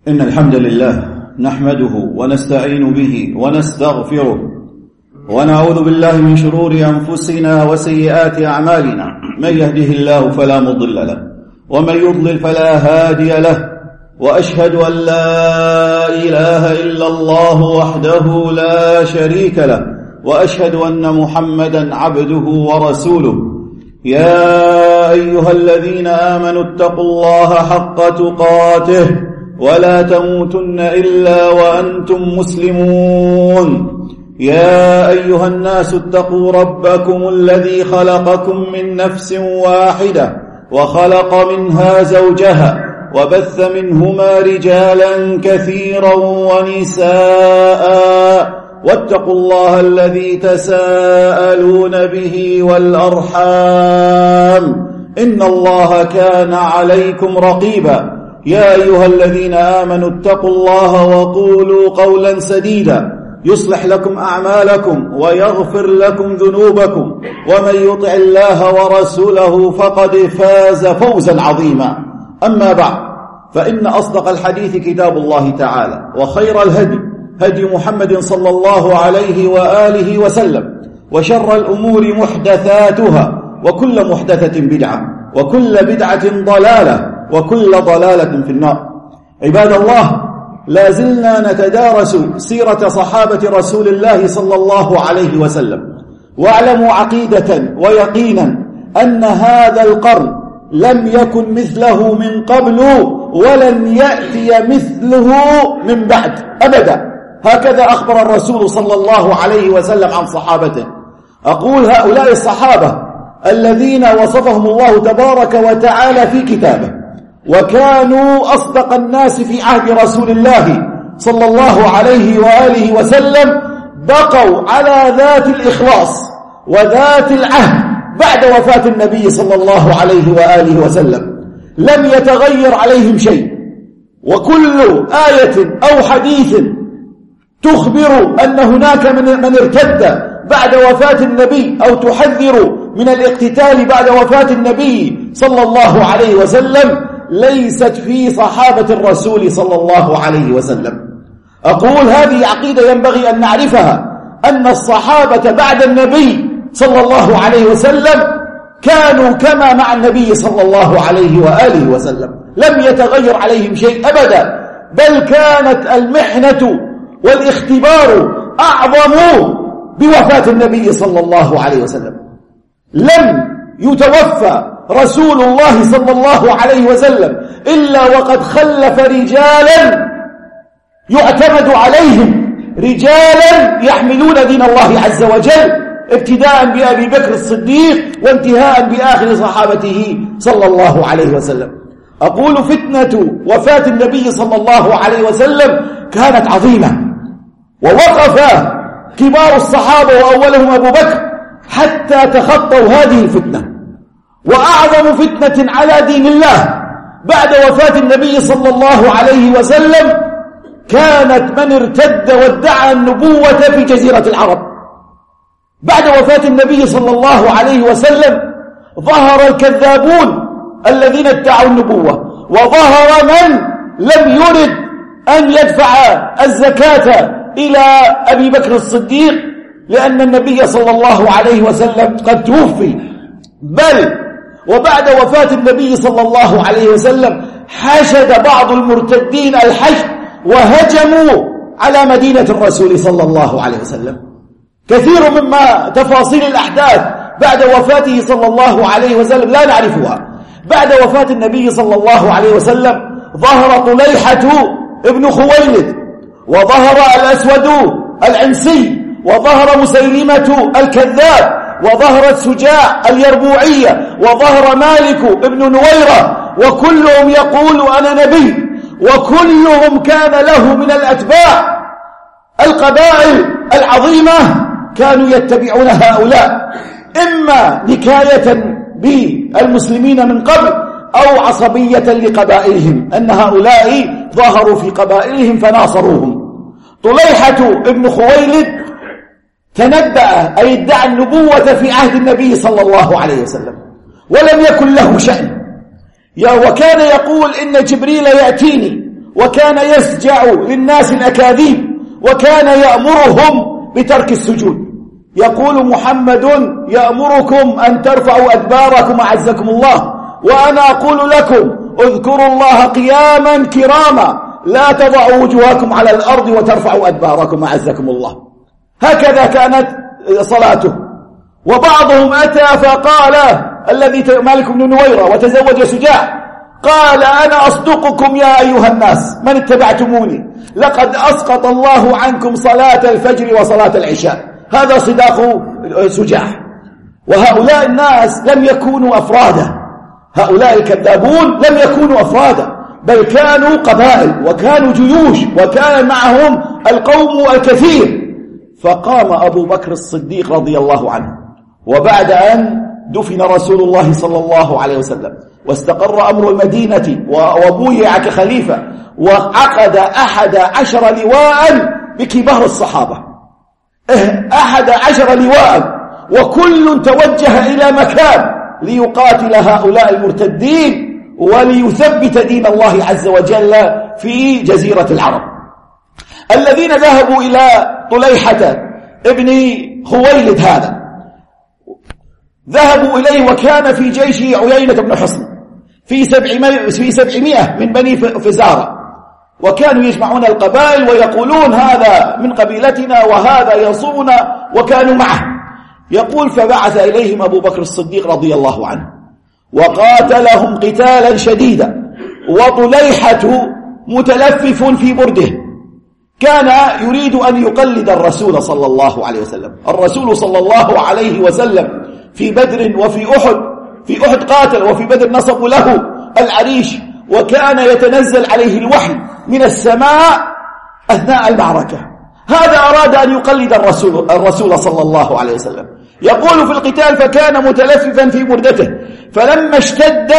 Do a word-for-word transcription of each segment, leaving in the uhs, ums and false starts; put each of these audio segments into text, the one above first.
إن الحمد لله نحمده ونستعين به ونستغفره ونعوذ بالله من شرور أنفسنا وسيئات أعمالنا. من يهده الله فلا مضل له ومن يضلل فلا هادي له، وأشهد أن لا إله إلا الله وحده لا شريك له، وأشهد أن محمدا عبده ورسوله. يا أيها الذين آمنوا اتقوا الله حق تقاته ولا تموتن إلا وأنتم مسلمون. يا أيها الناس اتقوا ربكم الذي خلقكم من نفس واحدة وخلق منها زوجها وبث منهما رجالا كثيرا ونساء، واتقوا الله الذي تساءلون به والأرحام إن الله كان عليكم رقيبا. يا أيها الذين آمنوا اتقوا الله وقولوا قولا سديدا يصلح لكم أعمالكم ويغفر لكم ذنوبكم، ومن يطع الله ورسوله فقد فاز فوزا عظيما. أما بعد، فإن أصدق الحديث كتاب الله تعالى، وخير الهدي هدي محمد صلى الله عليه وآله وسلم، وشر الأمور محدثاتها، وكل محدثة بدعة، وكل بدعة ضلالة، وكل ضلالة في النار. عباد الله، لا زلنا نتدارس سيرة صحابة رسول الله صلى الله عليه وسلم، واعلموا عقيدة ويقينا أن هذا القرن لم يكن مثله من قبل ولن يأتي مثله من بعد أبدا. هكذا أخبر الرسول صلى الله عليه وسلم عن صحابته. أقول هؤلاء الصحابة الذين وصفهم الله تبارك وتعالى في كتابه، وكانوا أصدق الناس في عهد رسول الله صلى الله عليه وآله وسلم، بقوا على ذات الإخلاص وذات العهد بعد وفاة النبي صلى الله عليه وآله وسلم. لم يتغير عليهم شيء، وكل آية أو حديث تخبر أن هناك من, من ارتد بعد وفاة النبي أو تحذر من الاقتتال بعد وفاة النبي صلى الله عليه وسلم ليست في صحابة الرسول صلى الله عليه وسلم. أقول هذه عقيدة ينبغي أن نعرفها، أن الصحابة بعد النبي صلى الله عليه وسلم كانوا كما مع النبي صلى الله عليه وآله وسلم، لم يتغير عليهم شيء أبدا، بل كانت المحنة والاختبار أعظم بوفاة النبي صلى الله عليه وسلم. لم يتوفى رسول الله صلى الله عليه وسلم إلا وقد خلف رجالا يعتمد عليهم، رجالا يحملون دين الله عز وجل، ابتداء بأبي بكر الصديق وانتهاء بآخر صحابته صلى الله عليه وسلم. أقول فتنة وفاة النبي صلى الله عليه وسلم كانت عظيمة، ووقف كبار الصحابة وأولهم أبو بكر حتى تخطوا هذه الفتنة. وأعظم فتنة على دين الله بعد وفاة النبي صلى الله عليه وسلم كانت من ارتد وادعى النبوة في جزيرة العرب. بعد وفاة النبي صلى الله عليه وسلم ظهر الكذابون الذين ادعوا النبوة، وظهر من لم يرد أن يدفع الزكاة إلى أبي بكر الصديق لأن النبي صلى الله عليه وسلم قد توفي. بل وبعد وفاة النبي صلى الله عليه وسلم حشد بعض المرتدين الحشد وهجموا على مدينة الرسول صلى الله عليه وسلم. كثير مما تفاصيل الأحداث بعد وفاته صلى الله عليه وسلم لا نعرفها. بعد وفاة النبي صلى الله عليه وسلم ظهر طليحة ابن خويلد، وظهر الأسود العنسي، وظهر مسيلمة الكذاب، وظهرت سجاع اليربوعية، وظهر مالك ابن نويرة، وكلهم يقول أنا نبي، وكلهم كان له من الأتباع القبائل العظيمة كانوا يتبعون هؤلاء، إما نكاية بالمسلمين من قبل أو عصبية لقبائلهم، أن هؤلاء ظهروا في قبائلهم فناصروهم. طليحة ابن خويلد تنبأ أي ادعى النبوة في عهد النبي صلى الله عليه وسلم، ولم يكن له شأن، وكان يقول إن جبريل يأتيني وكان يسجع للناس الأكاذيب، وكان يأمرهم بترك السجود. يقول محمد يأمركم أن ترفعوا أدباركم أعزكم الله، وأنا أقول لكم اذكروا الله قياما كراما لا تضعوا وجوهكم على الأرض وترفعوا أدباركم أعزكم الله. هكذا كانت صلاته. وبعضهم أتى فقال الذي مالك بن نويرة وتزوج سجاع، قال أنا أصدقكم يا أيها الناس من اتبعتموني، لقد أسقط الله عنكم صلاة الفجر وصلاة العشاء. هذا صداق سجاع. وهؤلاء الناس لم يكونوا أفرادا، هؤلاء الكذابون لم يكونوا أفرادا، بل كانوا قبائل وكانوا جيوش وكان معهم القوم الكثير. فقام أبو بكر الصديق رضي الله عنه، وبعد أن دفن رسول الله صلى الله عليه وسلم واستقر أمر المدينة وبويع كخليفة، وعقد أحد عشر لواء بكبار الصحابة، أحد عشر لواء، وكل توجه إلى مكان ليقاتل هؤلاء المرتدين وليثبت دين الله عز وجل في جزيرة العرب. الذين ذهبوا إلى طليحة ابن خويلد هذا ذهبوا إليه وكان في جيش عيينة بن حصن في في سبعمائة من بني فزارة، وكانوا يجمعون القبائل ويقولون هذا من قبيلتنا وهذا ينصرنا، وكانوا معه. يقول فبعث إليهم أبو بكر الصديق رضي الله عنه وقاتلهم قتالا شديدا، وطليحة متلفف في برده، كان يريد أن يقلد الرسول صلى الله عليه وسلم. الرسول صلى الله عليه وسلم في بدر وفي أحد، في أحد قاتل وفي بدر نصبوا له العريش، وكان يتنزل عليه الوحي من السماء أثناء المعركة. هذا أراد أن يقلد الرسول, الرسول صلى الله عليه وسلم. يقول في القتال فكان متلففا في بردته، فلما اشتد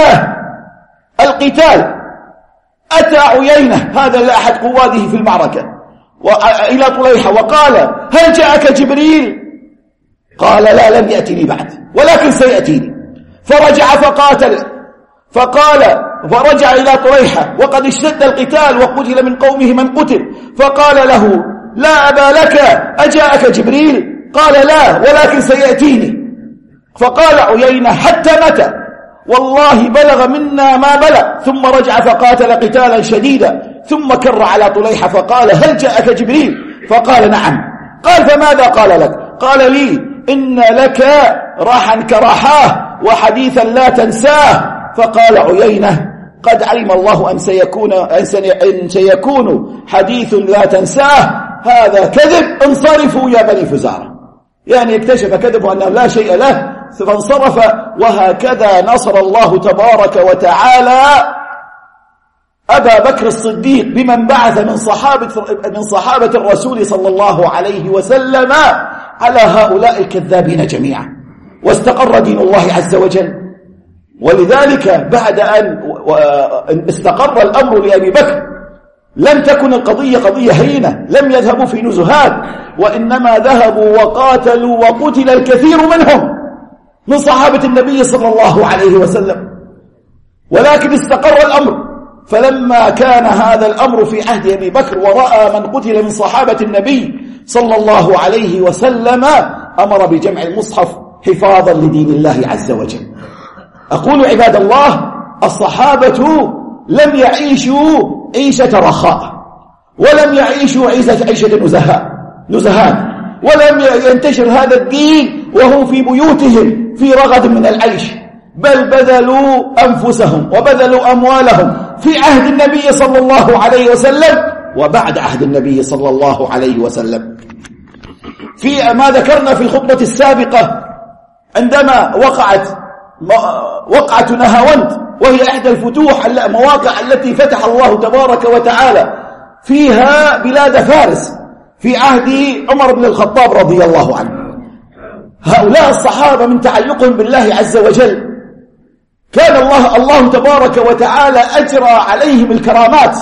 القتال أتى عيينة هذا أحد قواده في المعركة إلى طليحة وقال هل جاءك جبريل؟ قال لا لم يأتني بعد ولكن سيأتيني. فرجع فقاتل، فقال فرجع إلى طليحة وقد اشتد القتال وقتل من قومه من قتل، فقال له لا أبا لك أجاءك جبريل؟ قال لا ولكن سيأتيني. فقال عيينة حتى متى؟ والله بلغ منا ما بلغ. ثم رجع فقاتل قتالا شديدا، ثم كر على طليحة فقال هل جاءك جبريل؟ فقال نعم. قال فماذا قال لك؟ قال لي إن لك راحا كراحاه وحديثا لا تنساه. فقال عيينة قد علم الله أن سيكون, أن سيكون حديث لا تنساه، هذا كذب، انصرفوا يا بني فزارة. يعني اكتشف كذبه أنه لا شيء له فانصرف. وهكذا نصر الله تبارك وتعالى أبا بكر الصديق بمن بعث من صحابة, من صحابة الرسول صلى الله عليه وسلم على هؤلاء الكذابين جميعا، واستقر دين الله عز وجل. ولذلك بعد أن استقر الأمر لأبي بكر لم تكن القضية قضية هينة، لم يذهبوا في نزهات، وإنما ذهبوا وقاتلوا وقتل الكثير منهم من صحابة النبي صلى الله عليه وسلم، ولكن استقر الأمر. فلما كان هذا الأمر في عهد أبي بكر ورأى من قتل من صحابة النبي صلى الله عليه وسلم أمر بجمع المصحف حفاظا لدين الله عز وجل. أقول عباد الله الصحابة لم يعيشوا عيشة رخاء، ولم يعيشوا عيشة, عيشة نزهاء نزهات، ولم ينتشر هذا الدين وهم في بيوتهم في رغد من العيش، بل بذلوا أنفسهم وبذلوا أموالهم في عهد النبي صلى الله عليه وسلم وبعد عهد النبي صلى الله عليه وسلم. في ما ذكرنا في الخطبة السابقة عندما وقعت وقعة نهاوند، وهي إحدى الفتوح المواقع التي فتح الله تبارك وتعالى فيها بلاد فارس في عهد عمر بن الخطاب رضي الله عنه. هؤلاء الصحابة من تعلقهم بالله عز وجل كان الله الله تبارك وتعالى أجرى عليهم الكرامات،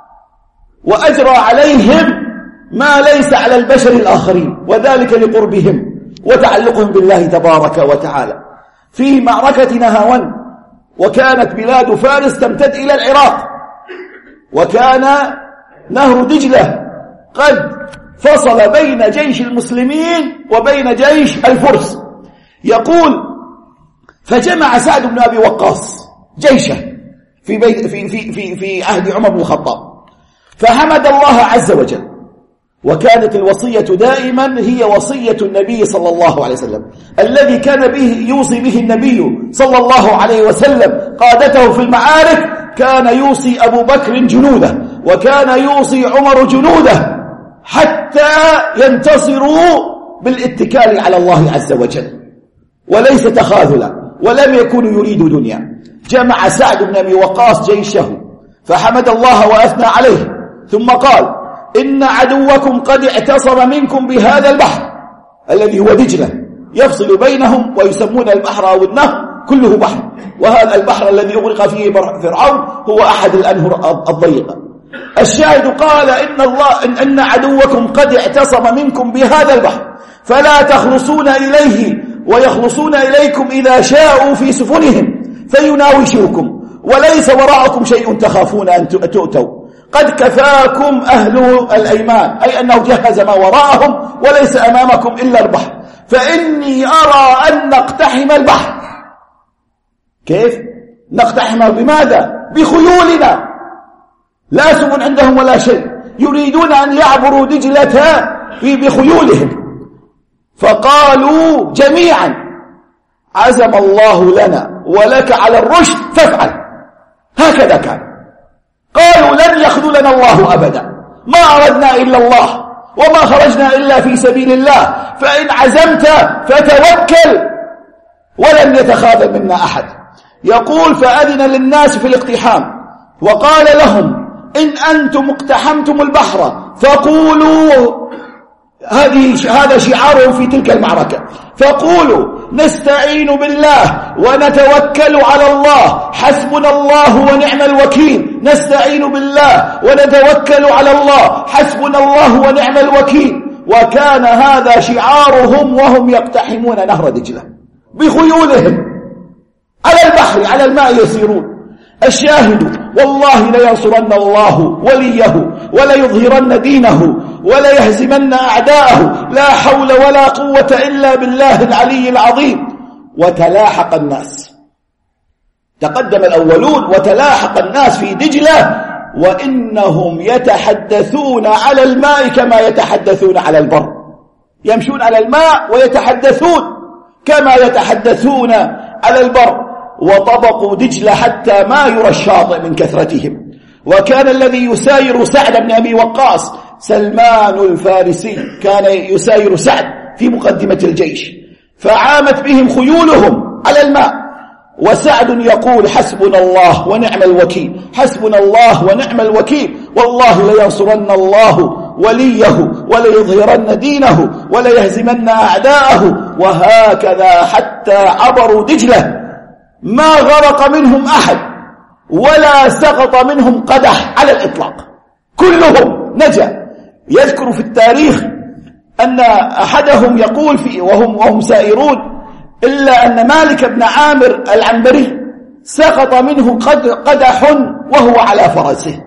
وأجرى عليهم ما ليس على البشر الآخرين، وذلك لقربهم وتعلقهم بالله تبارك وتعالى. في معركة نهاوند، وكانت بلاد فارس تمتد إلى العراق، وكان نهر دجلة قد فصل بين جيش المسلمين وبين جيش الفرس. يقول فجمع سعد بن أبي وقاص جيشه في, بيت في, في, في, في عهد عمر بن الخطاب فحمد الله عز وجل. وكانت الوصية دائما هي وصية النبي صلى الله عليه وسلم الذي كان به يوصي به النبي صلى الله عليه وسلم قادته في المعارك. كان يوصي أبو بكر جنوده وكان يوصي عمر جنوده حتى ينتصروا بالاتكال على الله عز وجل وليس تخاذلا، ولم يكن يريد دنيا. جمع سعد بن أبي وقاص جيشه فحمد الله وأثنى عليه، ثم قال إن عدوكم قد اعتصم منكم بهذا البحر الذي هو دجلة يفصل بينهم، ويسمون البحر أو النهر كله بحر، وهذا البحر الذي أغرق فيه فرعون هو أحد الأنهر الضيقة. الشاهد قال إن الله إن, إن عدوكم قد اعتصم منكم بهذا البحر فلا تخلصون إليه ويخلصون إليكم إذا شاءوا في سفنهم فيناوشوكم، وليس وراءكم شيء تخافون أن تؤتوا، قد كفاكم أهل الأيمان، أي أنه جهز ما وراءهم وليس أمامكم إلا البحر، فإني أرى أن نقتحم البحر. كيف؟ نقتحم بماذا؟ بخيولنا، لا سفن عندهم ولا شيء، يريدون أن يعبروا دجلة بخيولهم. فقالوا جميعا عزم الله لنا ولك على الرشد فافعل. هكذا كان. قالوا لن يخذلنا الله أبدا، ما أردنا إلا الله وما خرجنا إلا في سبيل الله، فإن عزمت فتوكل ولن يتخاذل منا أحد. يقول فأذن للناس في الاقتحام وقال لهم إن أنتم اقتحمتم البحر فقولوا، هذه هذا شعارهم في تلك المعركة، فقولوا نستعين بالله ونتوكل على الله حسبنا الله ونعم الوكيل، نستعين بالله ونتوكل على الله حسبنا الله ونعم الوكيل. وكان هذا شعارهم وهم يقتحمون نهر دجلة بخيولهم على البحر على الماء يسيرون. الشاهد والله لينصرن الله وليه وليظهرن دينه وليهزمن أعداءه، لا حول ولا قوة إلا بالله العلي العظيم. وتلاحق الناس، تقدم الأولون وتلاحق الناس في دجلة وإنهم يتحدثون على الماء كما يتحدثون على البر، يمشون على الماء ويتحدثون كما يتحدثون على البر. وطبقوا دجلة حتى ما يرى الشاطئ من كثرتهم. وكان الذي يساير سعد بن أبي وقاص سلمان الفارسي، كان يساير سعد في مقدمة الجيش، فعامت بهم خيولهم على الماء، وسعد يقول حسبنا الله ونعم الوكيل، حسبنا الله ونعم الوكيل، والله لينصرن الله وليه وليظهرن دينه وليهزمن أعداءه. وهكذا حتى عبروا دجلة ما غرق منهم أحد ولا سقط منهم قدح على الإطلاق، كلهم نجا. يذكر في التاريخ أن أحدهم يقول في وهم, وهم سائرون إلا أن مالك بن عامر العنبري سقط منه قدح وهو على فرسه،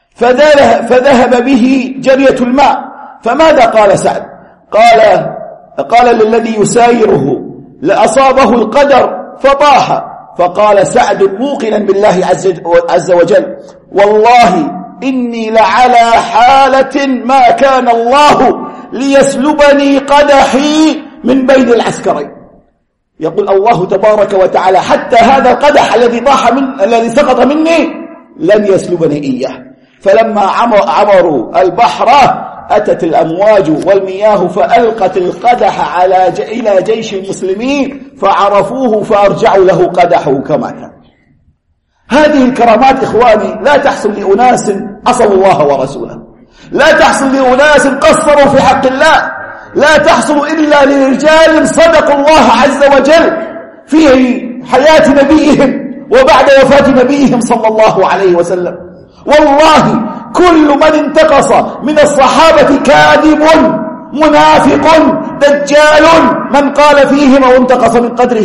فذهب به جرية الماء. فماذا قال سعد؟ قال قال للذي يسايره لأصابه القدر فطاح. فقال سعد موقنا بالله عز وجل والله إني لعلى حالة ما كان الله ليسلبني قدحي من بين العسكرين. يقول الله تبارك وتعالى حتى هذا القدح الذي طاح من الذي سقط مني لن يسلبني إياه. فلما عبروا البحر أتت الأمواج والمياه فألقت القدح على ج... إلى جيش المسلمين فعرفوه فأرجعوا له قدحه كما كان. هذه الكرامات إخواني لا تحصل لأناس عصوا الله ورسوله، لا تحصل لأناس قصروا في حق الله، لا تحصل إلا لرجال صدقوا الله عز وجل في حياة نبيهم وبعد وفاة نبيهم صلى الله عليه وسلم. والله كل من انتقص من الصحابة كاذب منافق دجال من قال فيهم وانتقص من قدرهم.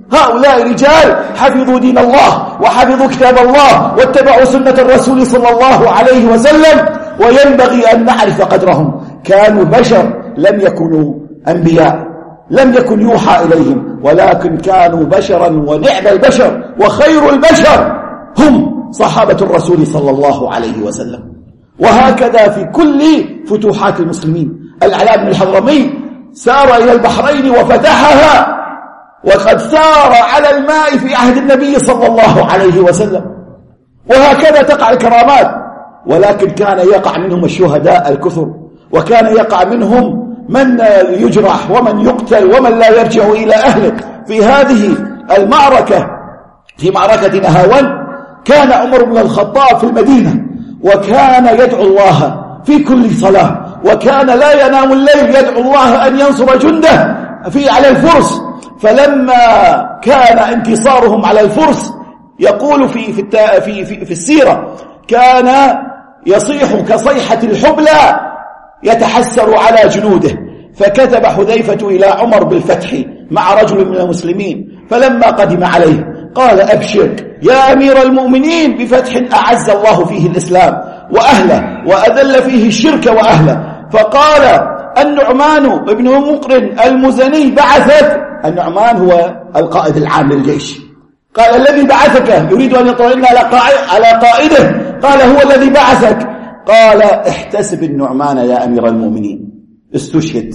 هؤلاء رجال حفظوا دين الله وحفظوا كتاب الله واتبعوا سنة الرسول صلى الله عليه وسلم، وينبغي أن نعرف قدرهم. كانوا بشر، لم يكونوا أنبياء، لم يكن يوحى إليهم، ولكن كانوا بشرا ونعم البشر وخير البشر هم صحابة الرسول صلى الله عليه وسلم. وهكذا في كل فتوحات المسلمين. العلاء بن الحضرمي سار إلى البحرين وفتحها، وقد سار على الماء في عهد النبي صلى الله عليه وسلم. وهكذا تقع الكرامات، ولكن كان يقع منهم الشهداء الكثر، وكان يقع منهم من يجرح ومن يقتل ومن لا يرجع إلى أهله. في هذه المعركة، في معركة نهاون، كان عمر بن الخطاب في المدينة، وكان يدعو الله في كل صلاة، وكان لا ينام الليل يدعو الله أن ينصر جنده في على الفرس. فلما كان انتصارهم على الفرس، يقول في في في في, في السيرة، كان يصيح كصيحة الحبلى يتحسر على جنوده، فكتب حذيفة إلى عمر بالفتح مع رجل من المسلمين، فلما قدم عليه قال: أبشر يا أمير المؤمنين بفتح أعز الله فيه الإسلام وأهله وأذل فيه الشرك وأهله. فقال النعمان بن مقرن المزني بعثت، النعمان هو القائد العام للجيش، قال: الذي بعثك يريد أن يطمئن على قائده، قال: هو الذي بعثك. قال: احتسب النعمان يا أمير المؤمنين. استشهد،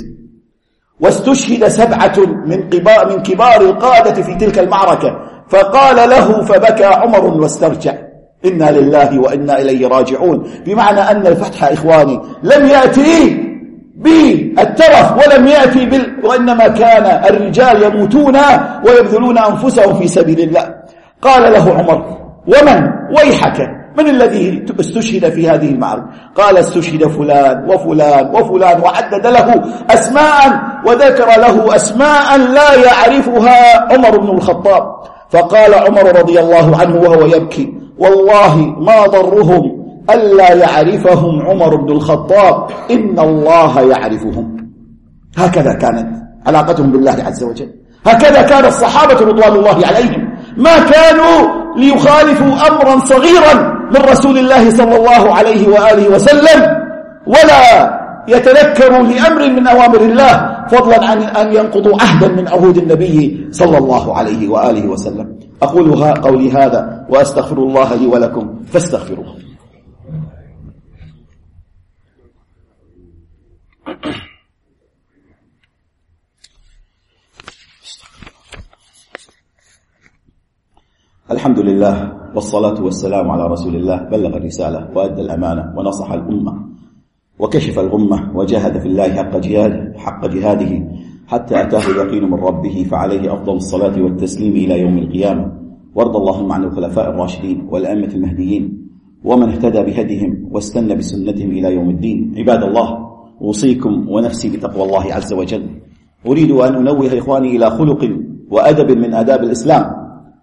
واستشهد سبعة من كبار من كبار القادة في تلك المعركة. فقال له، فبكى عمر واسترجع: إنا لله وإنا إليه راجعون. بمعنى أن الفتح إخواني لم يأتي بالترف ولم يأتي بال... وإنما كان الرجال يموتون ويبذلون أنفسهم في سبيل الله. قال له عمر: ومن ويحك، من الذي استشهد في هذه المعركة؟ قال: استشهد فلان وفلان وفلان، وعدد له أسماء وذكر له أسماء لا يعرفها عمر بن الخطاب. فقال عمر رضي الله عنه وهو يبكي: والله ما ضرهم ألا يعرفهم عمر بن الخطاب، إن الله يعرفهم. هكذا كانت علاقتهم بالله عز وجل، هكذا كان الصحابة رضوان الله عليهم، ما كانوا ليخالفوا أمرا صغيرا من رسول الله صلى الله عليه وآله وسلم، ولا يتنكروا لأمر من أوامر الله، فضلا عن أن ينقضوا عهدا من عهود النبي صلى الله عليه وآله وسلم. أقولها قولي هذا وأستغفر الله لي ولكم فاستغفروه. الحمد لله والصلاة والسلام على رسول الله، بلغ الرسالة وأدى الأمانة ونصح الأمة وكشف الغمة وجاهد في الله حق جهاده, حق جهاده حتى أتاه اليقين من ربه، فعليه أفضل الصلاة والتسليم إلى يوم القيامة. وارض اللهم عن الخلفاء الراشدين والأئمة المهديين ومن اهتدى بهديهم واستنى بسنتهم إلى يوم الدين. عباد الله، أوصيكم ونفسي بتقوى الله عز وجل. أريد أن أنوه إخواني إلى خلق وأدب من آداب الإسلام،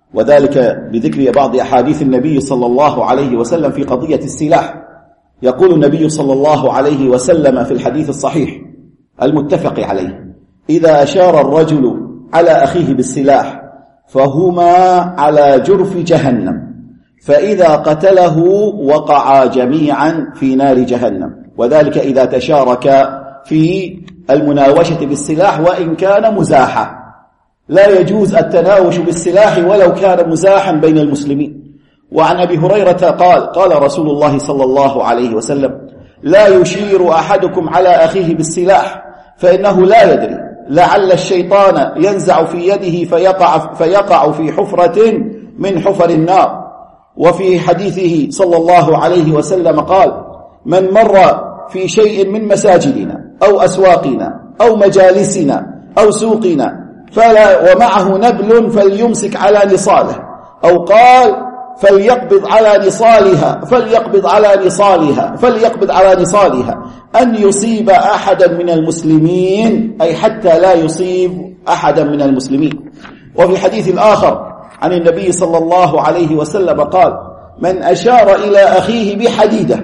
وذلك بذكر بعض أحاديث النبي صلى الله عليه وسلم في قضية السلاح. يقول النبي صلى الله عليه وسلم في الحديث الصحيح المتفق عليه: إذا أشار الرجل على أخيه بالسلاح فهما على جرف جهنم، فإذا قتله وقعا جميعا في نار جهنم. وذلك إذا تشارك في المناوشة بالسلاح وإن كان مزاحا، لا يجوز التناوش بالسلاح ولو كان مزاحا بين المسلمين. وعن أبي هريرة قال: قال رسول الله صلى الله عليه وسلم: لا يشير أحدكم على أخيه بالسلاح فإنه لا يدري، لعل الشيطان ينزع في يده فيقع, فيقع في حفرة من حفر النار. وفي حديثه صلى الله عليه وسلم قال: من مر في شيء من مساجدنا أو أسواقنا أو مجالسنا أو سوقنا فلا ومعه نبل فليمسك على نصاله، أو قال فليقبض على نصالها فليقبض على نصالها فليقبض على نصالها أن يصيب أحدا من المسلمين، أي حتى لا يصيب أحدا من المسلمين. وفي حديث آخر عن النبي صلى الله عليه وسلم قال: من أشار إلى أخيه بحديدة،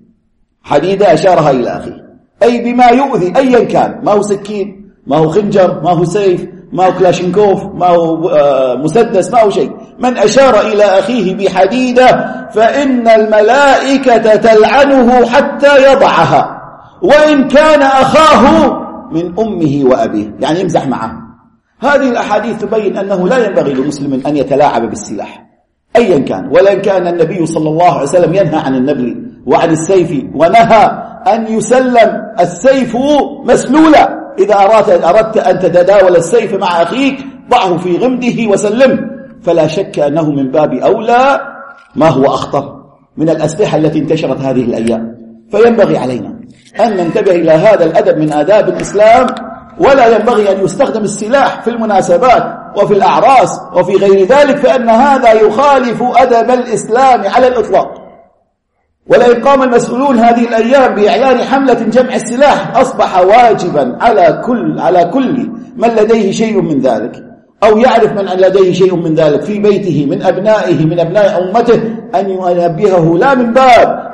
حديدة أشارها إلى أخيه، أي بما يؤذي أيا كان، ما هو سكين، ما هو خنجر، ما هو سيف، ما هو كلاشينكوف، ما هو مسدس، ما هو شيء. من أشار إلى أخيه بحديدة فإن الملائكة تلعنه حتى يضعها، وإن كان أخاه من أمه وأبيه، يعني يمزح معه. هذه الأحاديث تبين أنه لا ينبغي لمسلم أن يتلاعب بالسلاح أيا كان، ولن كان النبي صلى الله عليه وسلم ينهى عن النبل وعن السيف، ونهى أن يسلم السيف مسلولا. إذا أردت, أردت أن تتداول السيف مع أخيك ضعه في غمده وسلمه. فلا شك أنه من باب أولى ما هو أخطر من الأسلحة التي انتشرت هذه الأيام. فينبغي علينا أن ننتبه إلى هذا الأدب من آداب الإسلام، ولا ينبغي أن يستخدم السلاح في المناسبات وفي الأعراس وفي غير ذلك، فإن هذا يخالف أدب الإسلام على الإطلاق. ولئن قام المسؤولون هذه الأيام بإعلان حملة جمع السلاح أصبح واجبا على كل على كل من لديه شيء من ذلك أو يعرف من لديه شيء من ذلك في بيته من أبنائه من أبناء أمته أن ينبهه، لا من باب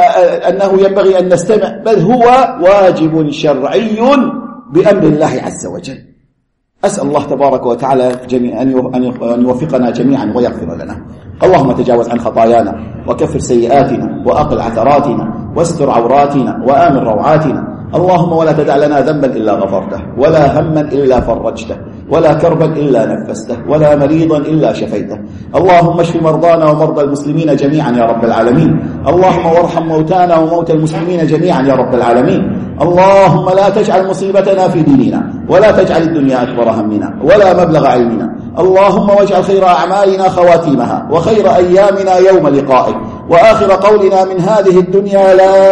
أنه ينبغي أن نستمع، بل هو واجب شرعي بأمر الله عز وجل. أسأل الله تبارك وتعالى جميع أن يوفقنا جميعا ويغفر لنا. اللهم تجاوز عن خطايانا وكفر سيئاتنا وأقل عثراتنا واستر عوراتنا وآمن روعاتنا. اللهم ولا تدع لنا ذنبا إلا غفرته، ولا هما إلا فرجته، ولا كربا إلا نفسته، ولا مريضا إلا شفيته. اللهم اشف مرضانا ومرضى المسلمين جميعا يا رب العالمين. اللهم وارحم موتانا وموتى المسلمين جميعا يا رب العالمين. اللهم لا تجعل مصيبتنا في ديننا، ولا تجعل الدنيا أكبر همنا ولا مبلغ علمنا. اللهم واجعل خير أعمالنا خواتيمها، وخير أيامنا يوم لقائك، وآخر قولنا من هذه الدنيا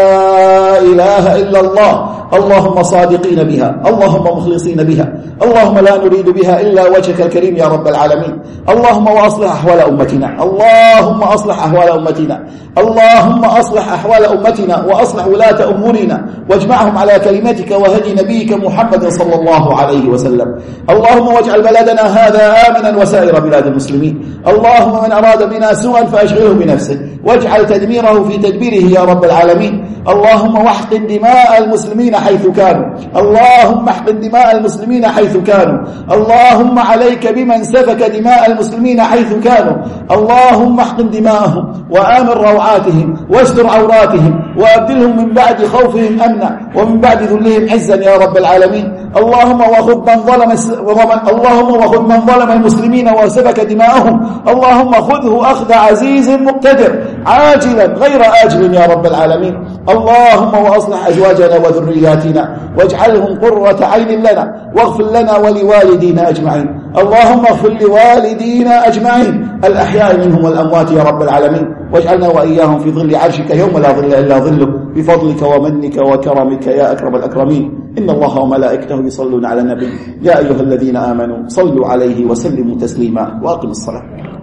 لا إله إلا الله. اللهم صادقين بها، اللهم مخلصين بها، اللهم لا نريد بها إلا وجهك الكريم يا رب العالمين. اللهم وأصلح أحوال أمتنا، اللهم أصلح أحوال أمتنا، اللهم أصلح أحوال أمتنا وأصلح ولاة أمورنا، واجمعهم على كلمتك وهدي نبيك محمد صلى الله عليه وسلم. اللهم واجعل بلدنا هذا آمنا وسائر بلاد المسلمين. اللهم من أراد بنا سوءا فأشغله بنفسه، واجعل تدميره في تدبيره يا رب العالمين. اللهم واحقن دماء المسلمين حيث كانوا، اللهم احقن دماء المسلمين حيث كانوا. اللهم عليك بمن سفك دماء المسلمين حيث كانوا. اللهم احقن دماءهم وآمن روعاتهم واستر عوراتهم، وأبدلهم من بعد خوفهم أمنا ومن بعد ذلهم عزا يا رب العالمين. اللهم وخذ من ظلم اللهم وخذ من ظلم المسلمين وسفك دماءهم، اللهم خذه أخذ عزيز مقتدر عاجلا غير آجل يا رب العالمين. اللهم وأصلح أزواجنا وذرياتنا واجعلهم قرة عين لنا، واغفر لنا ولوالدينا أجمعين. اللهم اغفر لوالدينا أجمعين الأحياء منهم والأموات يا رب العالمين، واجعلنا وإياهم في ظل عرشك يوم لا ظل إلا ظله، بفضلك ومنك وكرمك يا أكرم الأكرمين. إن الله وملائكته يصلون على النبي يا أيها الذين آمنوا صلوا عليه وسلموا تسليما، وأقم الصلاة.